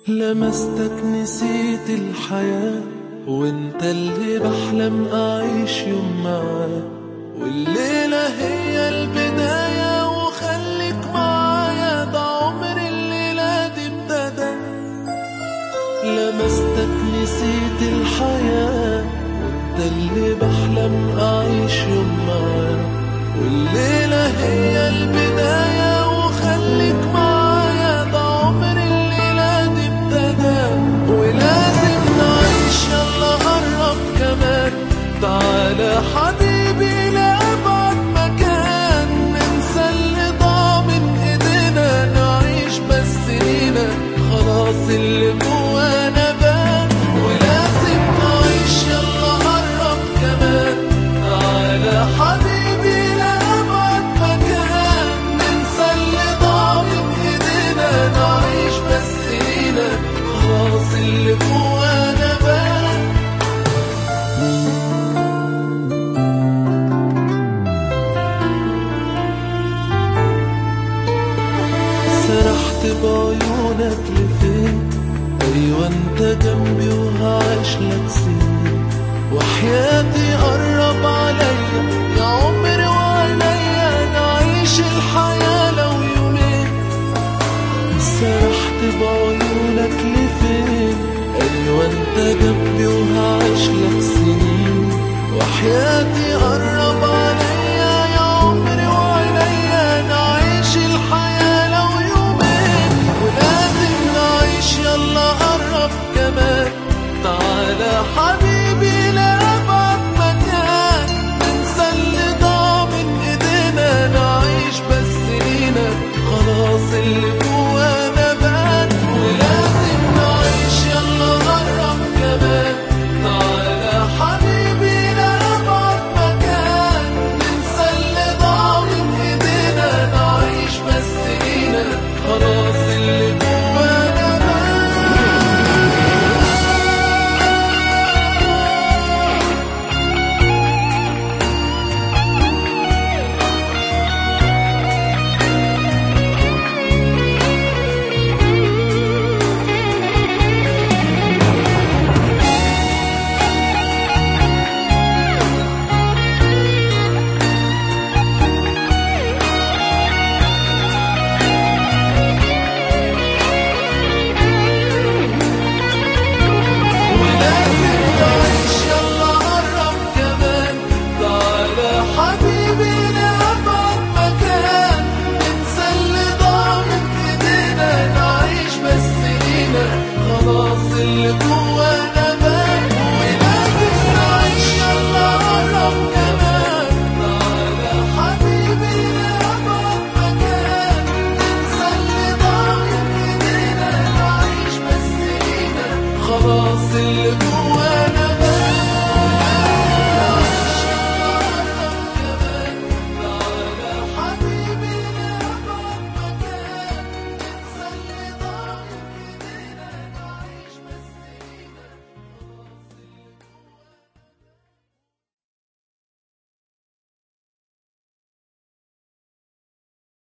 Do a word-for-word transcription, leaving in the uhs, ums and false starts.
لمستك نسيت الحياة، وانت اللي بحلم اعيش يوم معاك، والليلة هي البداية وخليك معايا، ده عمر الليلة دي ابتدى. لمستك نسيت الحياة، وانت اللي بحلم اعيش يوم معاك، والليلة هي البداية وخليك معايا، ده عمر الليلة دي ابتدى. ولازم نعيش، يلا قرب كمان، تعالى حبيبي لأبعد مكان، ننسى اللي ضاع من ايدينا، نعيش بس لينا، خلاص اللي جوانا بان. ولازم نعيش، يلا قرب كمان، تعالى حبيبي لأبعد مكان، ننسى اللي ضاع من ايدينا، نعيش بس لينا، خلاص اللي جوانا بان. سرحت بعيونك لفين، ايوه انت جنبي وهعيش لك سنين، وحياتي قرب عليا يا عمري وعليا، نعيش الحياة لو يومين. سرحت بعيونك لفين، ايوه انت جنبي وهعيش لك سنين، وحياتي قرب عليا يا عمري وعليا، نعيش الحياة لو يومين. ولازم نعيش، يلا قرب كمان، تعالى حبيبي لأبعد مكان، ننسى اللي ضاع من ايدينا، نعيش بس لينا، خلاص اللي جوانا بان. ولازم نعيش، يلا قرب كمان، تعالى حبيبي لأبعد مكان، ننسى اللي ضاع من ايدينا، نعيش بس لينا، خلاص اللي جوانا بان. ولازم نعيش، يلا قرب كمان، تعالى حبيبي لأبعد مكان، ننسى اللي ضاع من ايدينا، نعيش بس لينا، خلاص اللي جوانا بان. ولازم نعيش، يلا قرب كمان، تعالى حبيبي لأبعد مكان، ننسى اللي ضاع من ايدينا، نعيش بس لينا، خلاص اللي جوانا